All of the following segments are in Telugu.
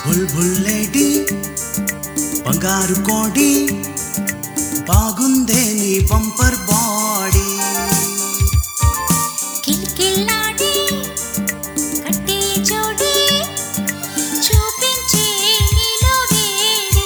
బుల్బుల్లేటి బంగారు కోడి బాగుందే నీ బంపర్ బాడీ కిల్కిల్లాడి కట్టి జోడి చూపించే నీలో వేడి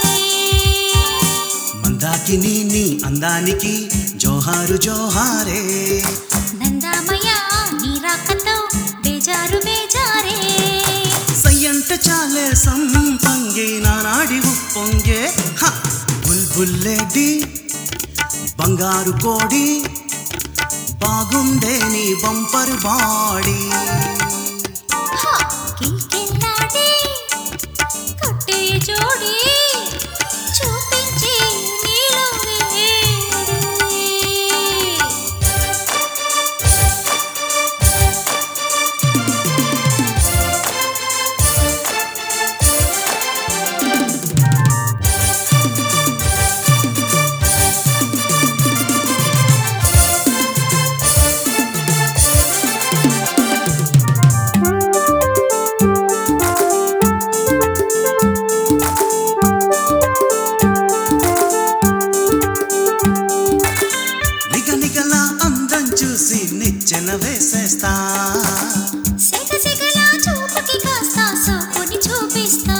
మందాకిని నీ అందానికి జోహారు జోహారే నందామయ నీ రాకతో బేజారు బేజారే సయ్యంట చాలే సంపంగి నానాడి ఉప్పొంగే బుల్బుల్లేటి బంగారు కోడి బాగుందే నీ బంపర్ బాడీ కిల్కిల్లాడి కట్టి జోడి చూపించే నీలో వేడి నిగనిగల అందం చూసి నిచ్చెన వేసేస్తా సెగసెగలా చూపుకి కాస్త సోకుని చూపిస్తా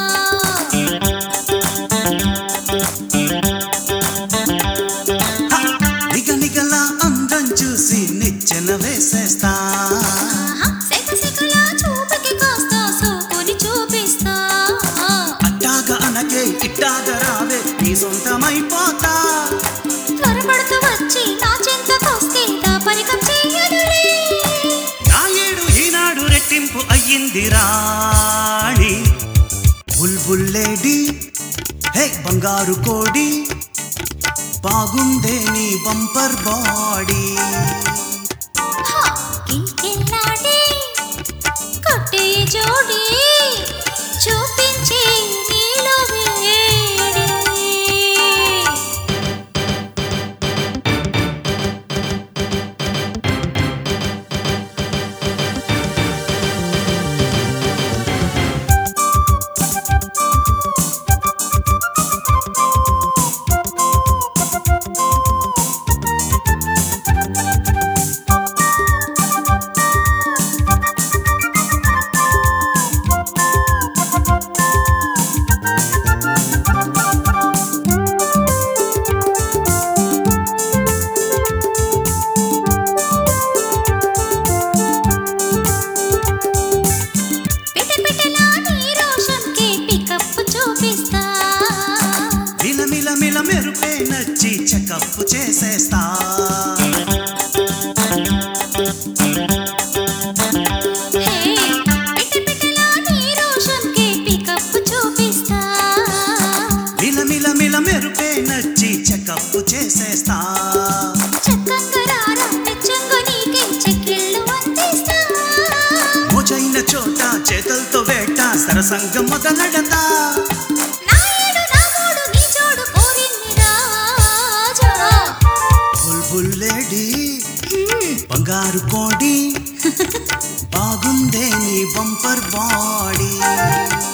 నిగనిగల అందం చూసి నిచ్చెన వేసేస్తా సెగసెగలా చూపుకి కాస్త సోకుని చూపిస్తా అట్టాగా అనకే ఇట్టాగా రావే నీ సొంతమైపోతా త్వరపడుతూ వచ్చి నా చెంతకొస్తే దాపరికం చెయ్యనులే నా ఏడు ఈనాడు రెట్టింపు అయ్యింది రాణి బుల్బుల్లేడి హే బంగారు కోడి బాగుందే నీ బంపర్ బాడీ కిల్కిల్లాడి కట్టే జోడి చూపించే నీలో వేడి పిటపిటలా నీ రోషంకి పికప్ చూపిస్తా మిలమిల మిల మెరుపే నచ్చి చెకప్ చేసేస్తా హే పిటపిటలా నీ రోషంకి పికప్ చూపిస్తా మిలమిల మిల మెరుపే నచ్చి చెకప్ చేసేస్తా చక్కంగా రారా మెచ్చంగా నీకే చెక్కిళ్ళు అందిస్తా మోజైన చోట చేతులతో వేట సరసంగం మొదలెడతా నా ఏడు నా మూడు నీ చోడు కోరింది రాజా బుల్బుల్లేడి బంగారు కోడి బాగుందే నీ బంపర్ బాడీ